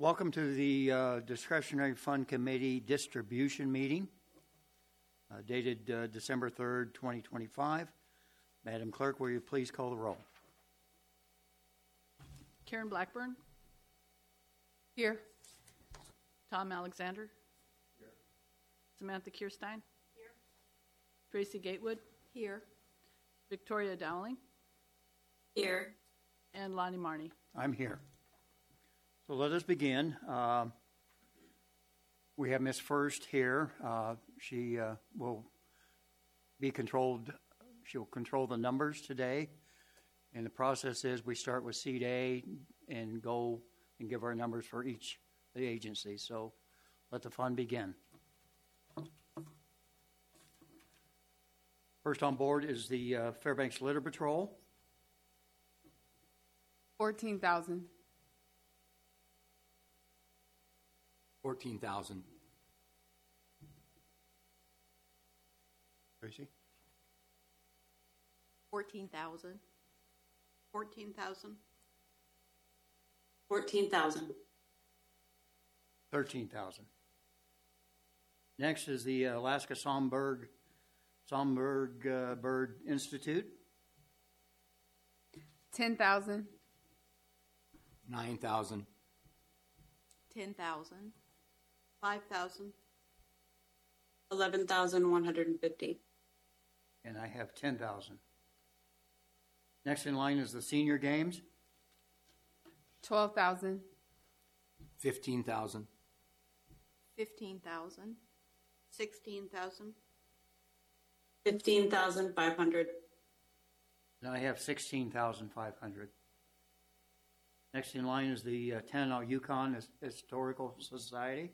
Welcome to the Discretionary Fund Committee distribution meeting dated December 3rd, 2025. Madam Clerk, will you please call the roll? Karen Blackburn. Here. Tom Alexander. Here. Samantha Kierstein. Here. Tracy Gatewood. Here. Victoria Dowling. Here. And Lonnie Marnie. I'm here. So let us begin. We have Ms. First here. She will be controlled. She'll control the numbers today. And the process is we start with Seat A and go and give our numbers for each of the agencies. So let the fun begin. First on board is the Fairbanks Litter Patrol. 14,000. 14,000. Tracy? 14,000. 14,000. 14,000. 13,000. Next is the Alaska Songbird Bird Institute. 10,000. 9,000. 10,000. 5,000. 11,150. And I have 10,000. Next in line is the Senior Games. 12,000. 15,000. 15,000. 16,000. 15,500. And I have 16,500. Next in line is the Tanana Yukon Historical Society.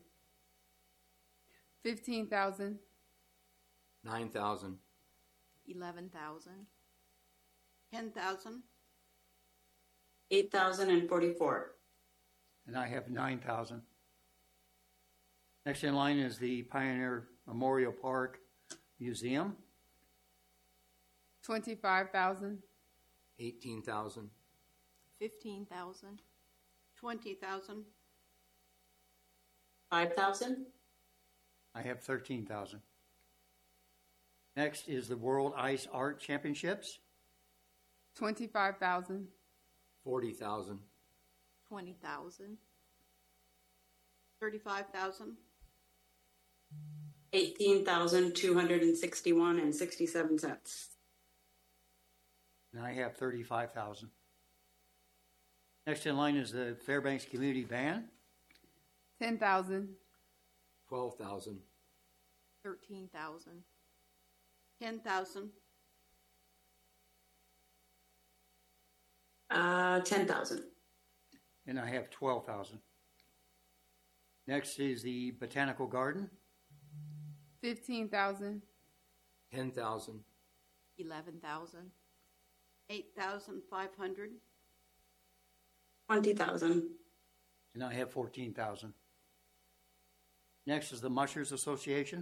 15,000. 9,000. 11,000. 10,000. 8,044. And I have 9,000. Next in line is the Pioneer Memorial Park Museum. 25,000. 18,000. 15,000. 20,000. 5,000. I have 13,000. Next is the World Ice Art Championships. 25,000. 40,000. 20,000. 35,000. 18,261 and 67 cents. And I have 35,000. Next in line is the Fairbanks Community Band. 10,000. 12,000. 13,000. 10,000. 10,000. And I have 12,000. Next is the Botanical Garden. 15,000. 10,000. 11,000. 8,500. 20,000. And I have 14,000. Next is the Mushers Association.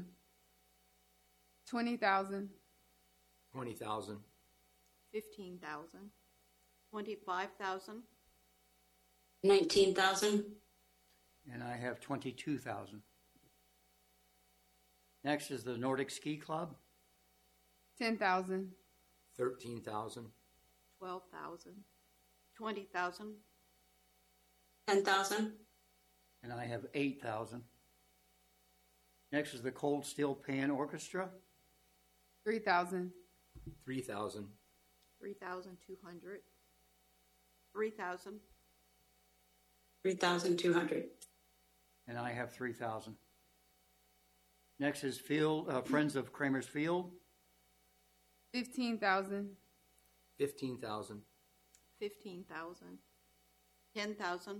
20,000. 20,000. 15,000. 25,000. 19,000. And I have 22,000. Next is the Nordic Ski Club. 10,000. 13,000. 12,000. 20,000. 10,000. And I have 8,000. Next is the Cold Steel Pan Orchestra. 3,000. 3,000. 3,200. 3,000. 3,200. And I have 3,000. Next is Friends of Kramer's Field. 15,000. 15,000. 15,000. 10,000.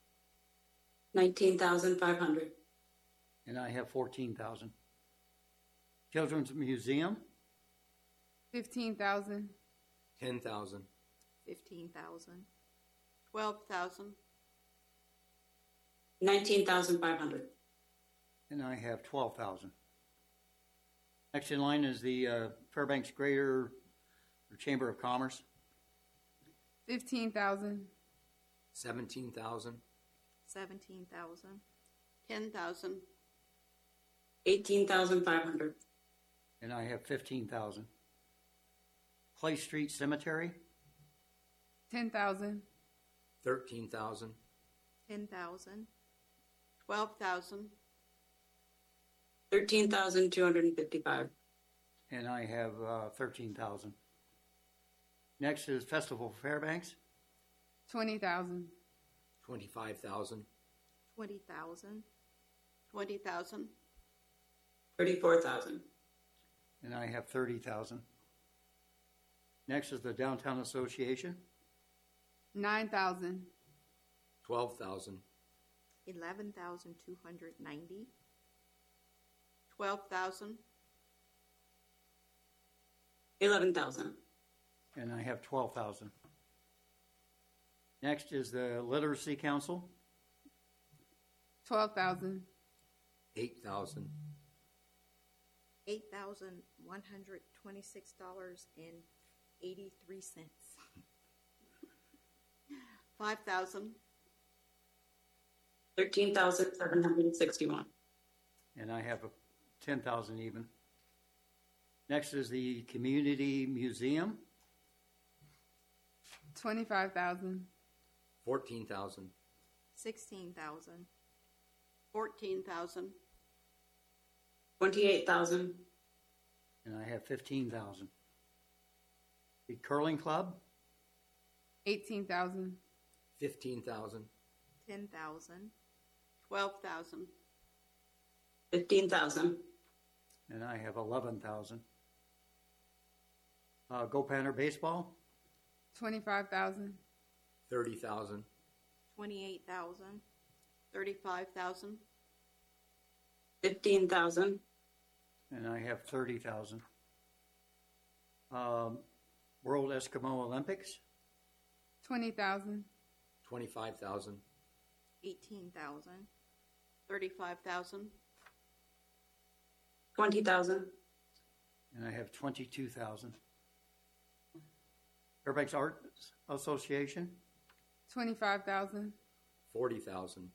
19,500. And I have 14,000. Children's Museum. 15,000. 10,000. 15,000. 12,000. 19,500. And I have 12,000. Next in line is the Fairbanks Greater Chamber of Commerce. 15,000. 17,000. $17,000. 10,000. 18,500. And I have 15,000. Clay Street Cemetery, 10,000. 13,000. 10,000. 12,000. 13,255. and I have 13,000. Next is Festival Fairbanks, 20,000. 25,000. 20,000. 20,000. 34,000. and I have 30,000. Next is the Downtown Association, 9,000. 12,000. 11,290. 12,000. 11,000. and I have 12,000. Next is the Literacy Council, 12,000. 8,000. $8,126.83. 5,000. 13,761. and I have 10,000 even. Next is the Community Museum, 25,000. 14,000. 16,000. 14,000. 28,000. and I have 15,000. The Curling Club, 18,000. 15,000. 10,000. 12,000. 15,000. and I have 11,000. Go Panther Baseball, 25,000. 30,000. 28,000. 35,000. 15,000. and I have 30,000. World Eskimo Olympics, 20,000. 25,000. 18,000. 35,000. 20,000. and I have 22,000. Fairbanks Arts Association, 25,000. 40,000.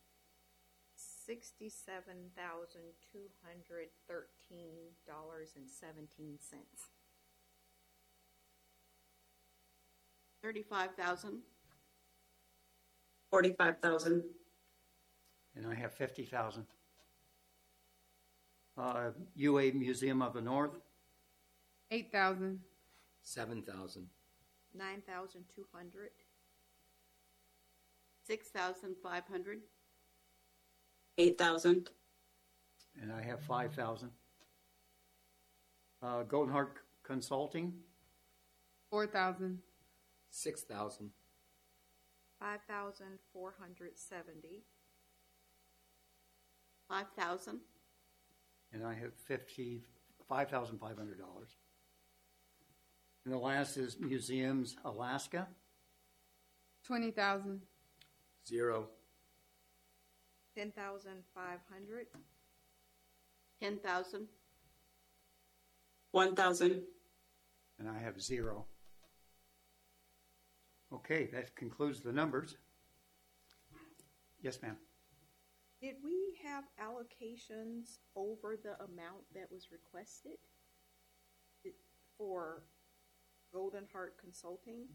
$67,213.17. 35,000. 45,000. and I have 50,000. UA Museum of the North, 8,000. 7,000. 9,200. 6,500. 8,000. and I have 5,000. Golden Heart Consulting, 4,000. 6,000. 5,470. 5,000. and I have $5,500. And the last is Museums Alaska, 20,000. 0. 10,500. 10,000. 1,000. and I have 0. Okay, that concludes the numbers. Yes, ma'am. Did we have allocations over the amount that was requested for Golden Heart Consulting?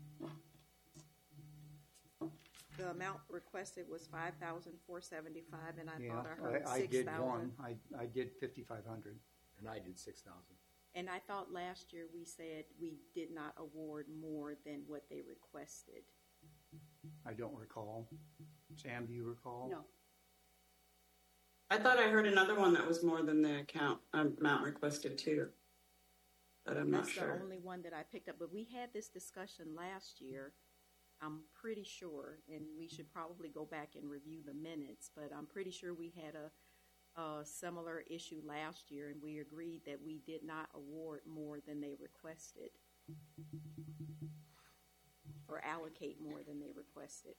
The amount requested was $5,475, and I thought I heard I did 6,000. one. I did 5,500. And I did 6,000. And I thought last year we said we did not award more than what they requested. I don't recall. Sam, do you recall? No. I thought I heard another one that was more than the amount requested too, but I'm not That's sure. the only one that I picked up. But we had this discussion last year, I'm pretty sure, and we should probably go back and review the minutes, but I'm pretty sure we had a similar issue last year, and we agreed that we did not award more than they requested or allocate more than they requested.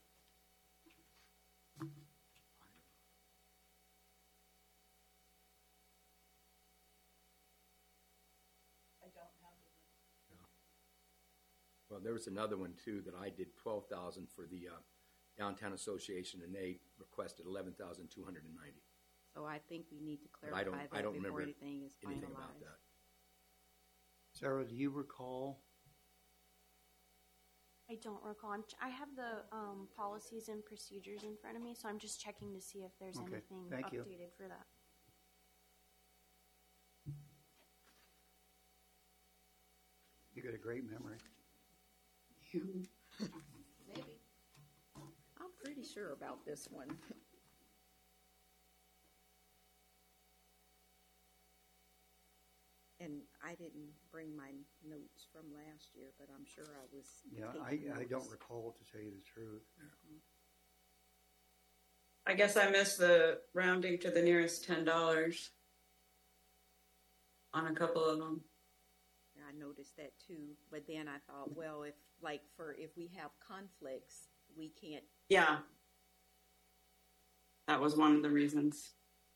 Well, there was another one too that I did 12,000 for the Downtown Association, and they requested 11,290. So I think we need to But clarify I don't that before remember anything is anything about finalized. that. Sarah, do you recall? I don't recall. I have the policies and procedures in front of me, so I'm just checking to see if there's Okay, anything thank you. updated for that. You got a great memory. Maybe. I'm pretty sure about this one. And I didn't bring my notes from last year, but I'm sure I was. Yeah, taking I don't notes. recall, to tell you the truth. I guess I missed the rounding to the nearest $10 on a couple of them. I noticed that too, but then I thought, well, if we have conflicts, we can't. Yeah. That was one of the reasons.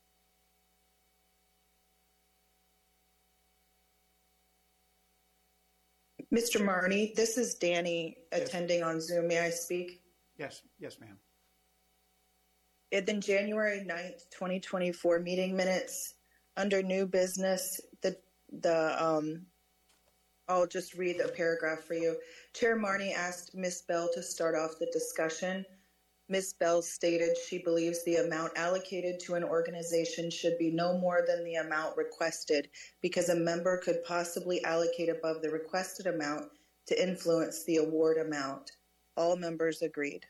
Mr. Marnie, this is Danny attending on Zoom. May I speak? Yes, yes, ma'am. In the January 9th, 2024 meeting minutes, under new business, I'll just read a paragraph for you. Chair Marnie asked Ms. Bell to start off the discussion. Ms. Bell stated she believes the amount allocated to an organization should be no more than the amount requested because a member could possibly allocate above the requested amount to influence the award amount. All members agreed.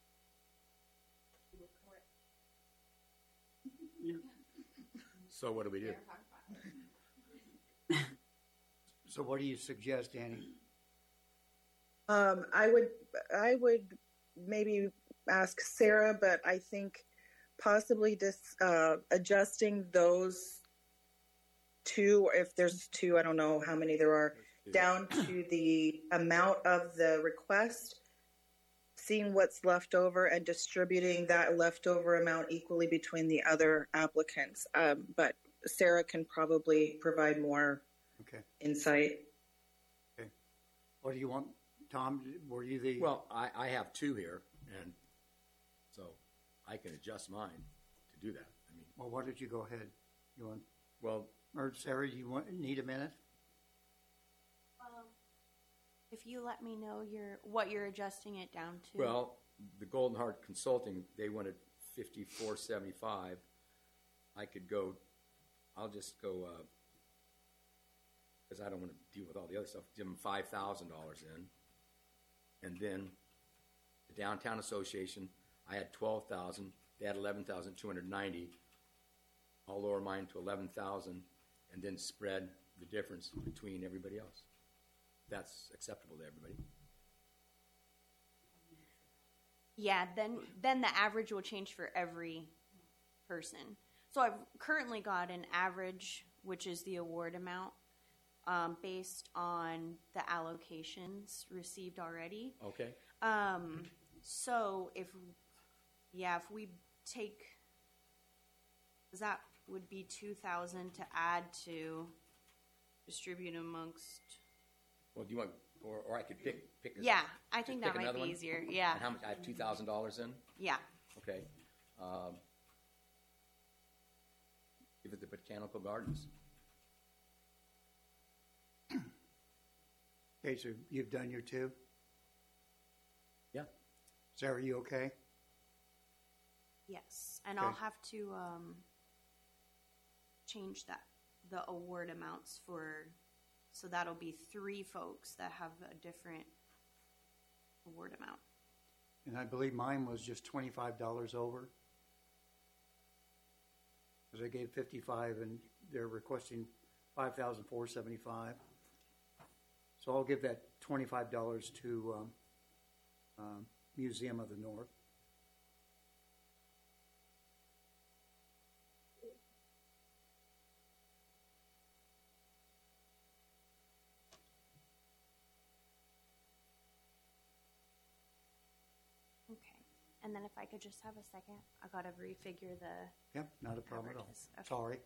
So what do we do? So what do you suggest, Danny? I would maybe ask Sarah, but I think possibly adjusting those two, or if there's two, I don't know how many there are, down to the amount of the request, seeing what's left over and distributing that leftover amount equally between the other applicants. But Sarah can probably provide more Okay. insight. Okay. What do you want, Tom? Were you the? Well, I have two here, and so I can adjust mine to do that. I mean, Well, why don't you go ahead? You want, well, or Sarah, need a minute? If you let me know what you're adjusting it down to. well, the Golden Heart Consulting, they wanted 54.75. I could go. I'll just go because I don't want to deal with all the other stuff. Give them $5,000 in, and then the Downtown Association, I had 12,000. They had 11,290. I'll lower mine to 11,000, and then spread the difference between everybody else. That's acceptable to everybody. Yeah, then the average will change for every person. So I've currently got an average, which is the award amount, based on the allocations received already. Okay. So if we take, that would be 2,000 to add to distribute amongst. Well, do you want, or I could pick a, Yeah, I think pick that might another be one? easier. Yeah, And how much? I have $2,000 in. yeah. Okay. Give it the Botanical Gardens. Okay, so you've done your two? Yeah. Sarah, you okay? Yes, and I'll Okay. have to change the award amounts so that'll be 3 folks that have a different award amount. And I believe mine was just $25 over. Because I gave 55 and they're requesting 5,475. So I'll give that $25 to Museum of the North. Okay, and then if I could just have a second, I gotta refigure the. Yep, not a problem at all. Averages, okay. Sorry.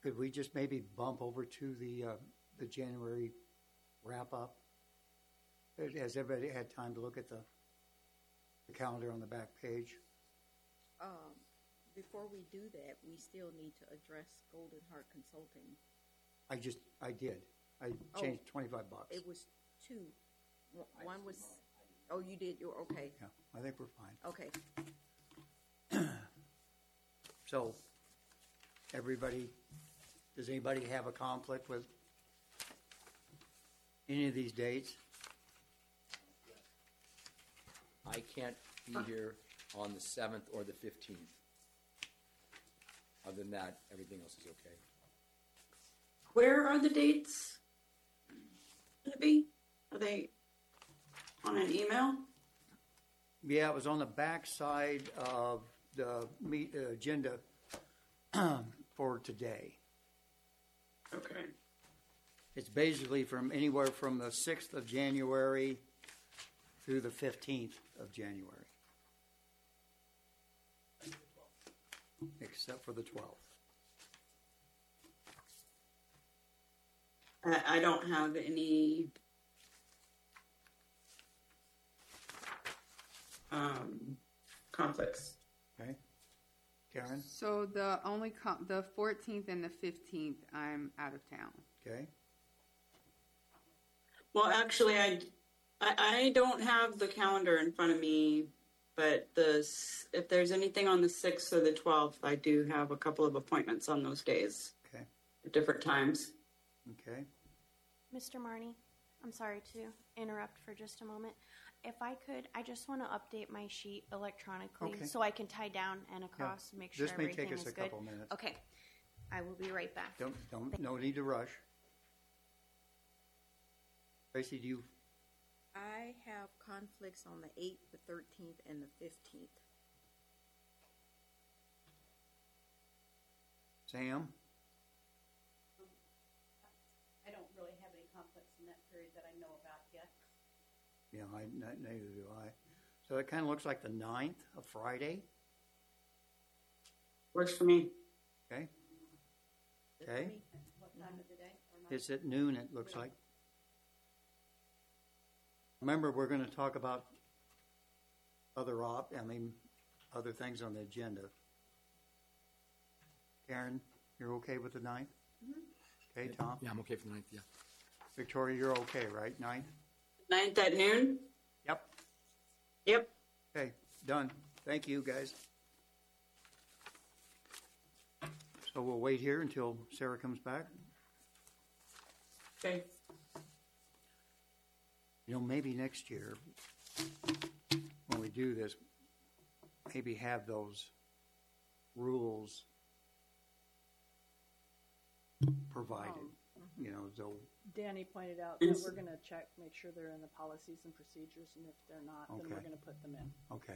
Could we just maybe bump over to the January wrap-up? Has everybody had time to look at the calendar on the back page? Before we do that, we still need to address Golden Heart Consulting. I did. I changed $25. It was two. One was, oh, you did, you're, okay, Yeah, I think we're fine. okay. So, does anybody have a conflict with any of these dates? I can't be here on the 7th or the 15th. Other than that, everything else is okay. Where are the dates going to be? Are they on an email? Yeah, it was on the back side of the agenda for today. Okay. It's basically from anywhere from the 6th of January through the 15th of January. Except for the 12th. I don't have any conflicts. Okay. Karen? So the only the 14th and the 15th, I'm out of town. Okay. Well, actually, I don't have the calendar in front of me, but if there's anything on the 6th or the 12th, I do have a couple of appointments on those days. Okay. At different times. Okay. Mr. Marnie, I'm sorry to interrupt for just a moment. If I could, I just want to update my sheet electronically Okay. so I can tie down and across and make sure This may everything take us is a good. couple minutes. Okay. I will be right back. No need to rush. Tracy, do you? I have conflicts on the 8th, the 13th, and the 15th. Sam? I don't really have any conflicts in that period that I know about yet. Yeah, neither do I. So it kind of looks like the 9th, a Friday. Works for me. Okay. Okay. What time of the day? Or not? It's at noon, it looks like. Remember, we're going to talk about other things on the agenda. Karen, you're okay with the 9th? Mm-hmm. Okay, Tom? Yeah, I'm okay for the 9th, yeah. Victoria, you're okay, right? 9th? 9th at noon? Yep. Yep. Okay, done. Thank you, guys. So we'll wait here until Sarah comes back. Okay. You know, maybe next year, when we do this, maybe have those rules provided. You know, so Danny pointed out that we're going to check, make sure they're in the policies and procedures, and if they're not, then we're Okay. going to put them in. okay.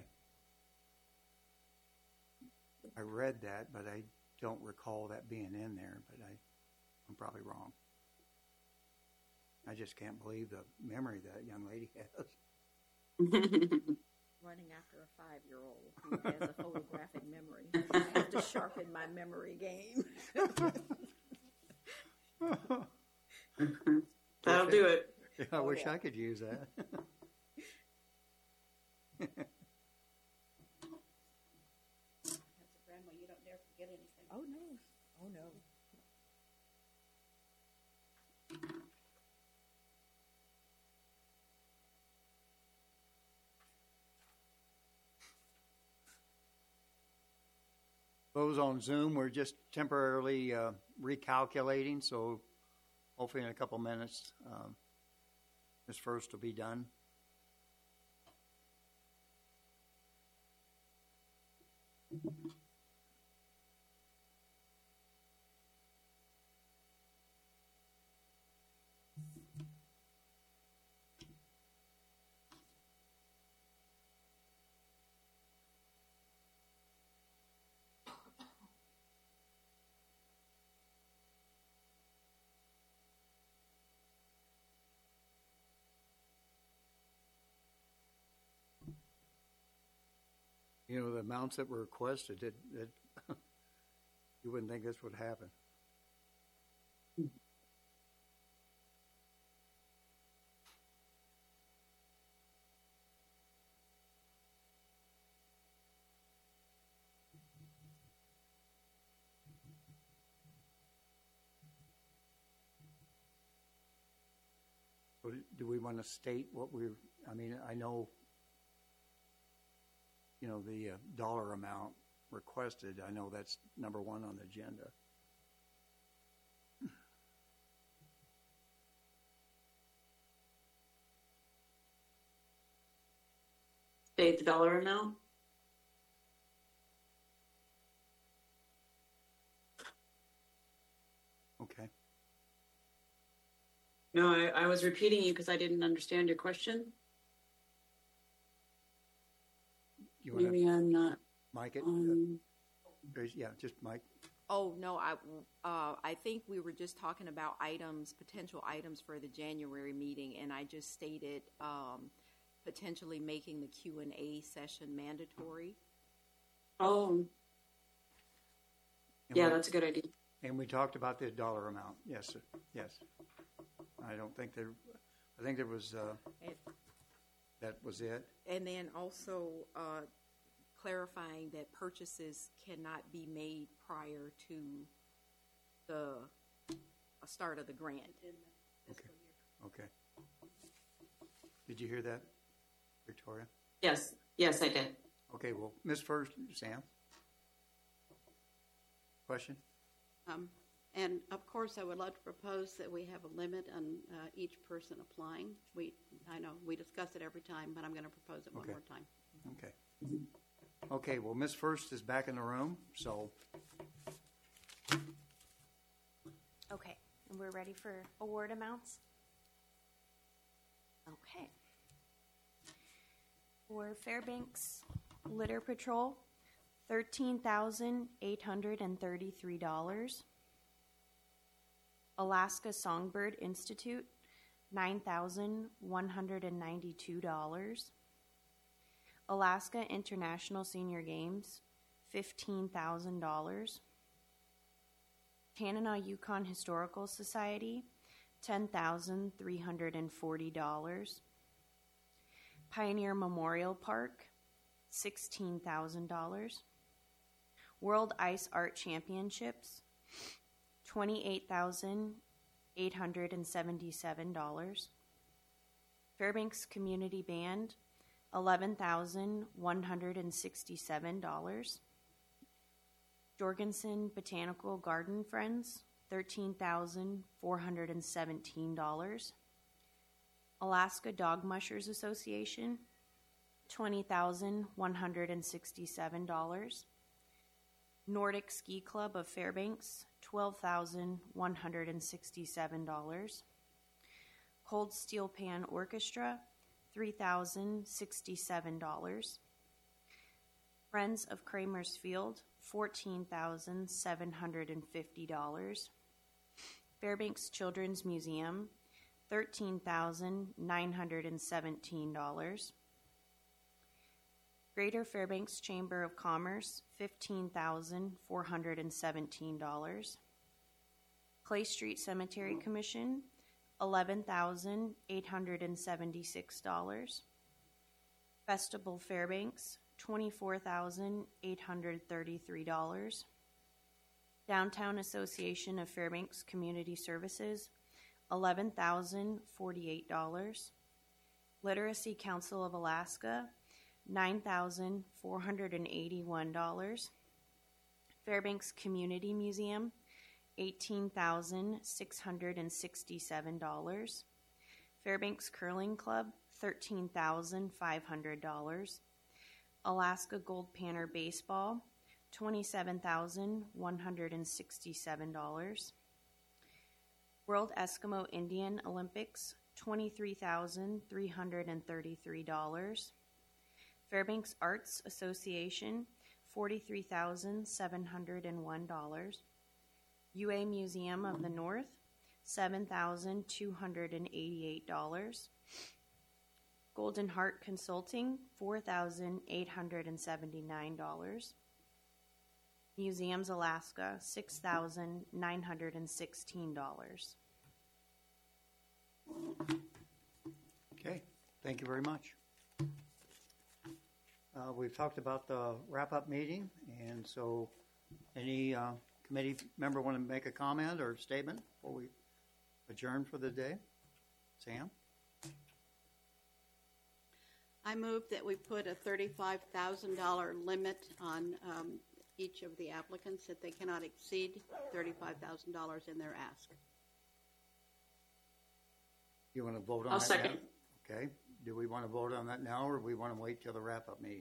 I read that, but I don't recall that being in there. But I'm probably wrong. I just can't believe the memory that young lady has. Running after a 5-year-old who has a photographic memory. I have to sharpen my memory game. That'll do it. Yeah, I wish I could use that. That's a grandma, you don't dare forget anything. Oh, no. Oh, no. Those on Zoom, we're just temporarily recalculating, so hopefully in a couple minutes, this first will be done. You know, the amounts that were requested, you wouldn't think this would happen. So do we want to state what I mean, I know, the dollar amount requested. I know that's number one on the agenda. State the dollar amount. Okay. No, I was repeating you because I didn't understand your question. You want Maybe to I'm not. mic it? Yeah, just mic. Oh, no, I think we were just talking about potential items for the January meeting, and I just stated potentially making the Q&A session mandatory. Oh, And yeah, we- that's a good idea. And we talked about the dollar amount. Yes, sir. Yes. I think there was, that was it. And then also clarifying that purchases cannot be made prior to the start of the grant. Okay. Did you hear that, Victoria? Yes, I did. Okay, well, Ms. First, Sam? Question? And of course, I would like to propose that we have a limit on each person applying. I know we discuss it every time, but I'm going to propose it one Okay. more time. Okay. Okay, well, Ms. First is back in the room, so Okay, and we're ready for award amounts? Okay. For Fairbanks Litter Patrol, $13,833. Alaska Songbird Institute, $9,192. Alaska International Senior Games, $15,000. Tanana Yukon Historical Society, $10,340. Pioneer Memorial Park, $16,000. World Ice Art Championships, $28,877. Fairbanks Community Band, $11,167. Jorgensen Botanical Garden Friends, $13,417. Alaska Dog Mushers Association, $20,167. Nordic Ski Club of Fairbanks, $12,167. Cold Steel Pan Orchestra, $3,067. Friends of Kramer's Field, $14,750. Fairbanks Children's Museum, $13,917. Greater Fairbanks Chamber of Commerce, $15,417. Clay Street Cemetery Commission, $11,876. Festival Fairbanks, $24,833. Downtown Association of Fairbanks Community Services, $11,048. Literacy Council of Alaska, $9,481. Fairbanks Community Museum, $18,667. Fairbanks Curling Club, $13,500. Alaska Gold Panner Baseball, $27,167. World Eskimo Indian Olympics, $23,333. Fairbanks Arts Association, $43,701. UA Museum of the North, $7,288. Golden Heart Consulting, $4,879. Museums Alaska, $6,916. okay. Thank you very much. We've talked about the wrap-up meeting, and so any committee member want to make a comment or statement before we adjourn for the day? Sam? I move that we put a $35,000 limit on each of the applicants, that they cannot exceed $35,000 in their ask. You want to vote on I'll that second. now? Okay. Do we want to vote on that now, or we want to wait till the wrap-up meeting?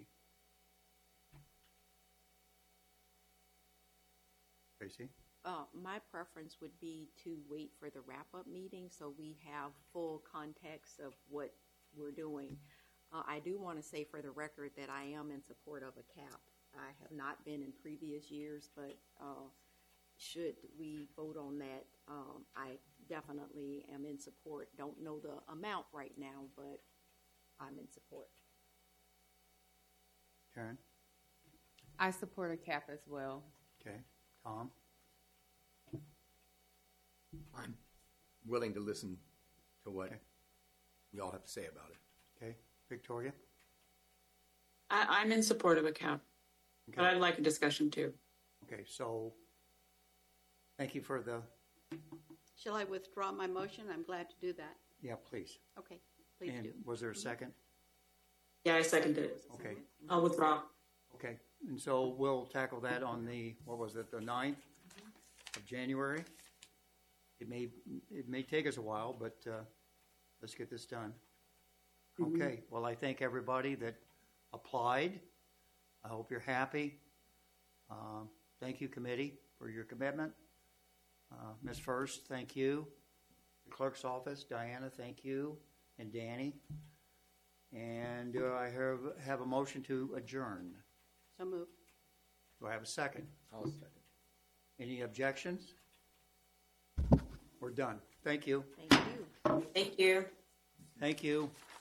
Tracy? My preference would be to wait for the wrap-up meeting so we have full context of what we're doing. I do want to say for the record that I am in support of a cap. I have not been in previous years, but should we vote on that, I definitely am in support. Don't know the amount right now, but I'm in support. Karen? I support a cap as well. Okay. Tom? I'm willing to listen to what Okay. we all have to say about it. Okay. Victoria? I'm in support of a cap, Okay. but I'd like a discussion too. Okay, so thank you for the, Shall I withdraw my motion? I'm glad to do that. yeah, please. Okay, please And do. was there a second? Yeah, I seconded it. Okay. I'll withdraw. Okay, and so we'll tackle that on the, what was it, the 9th of January? It may take us a while, but let's get this done. Okay, well, I thank everybody that applied. I hope you're happy. Thank you, committee, for your commitment. Ms. First, thank you. The clerk's office, Diana, thank you, and Danny. And do I have a motion to adjourn? So moved. Do I have a second? I'll second. Any objections? We're done. Thank you. Thank you. Thank you. Thank you.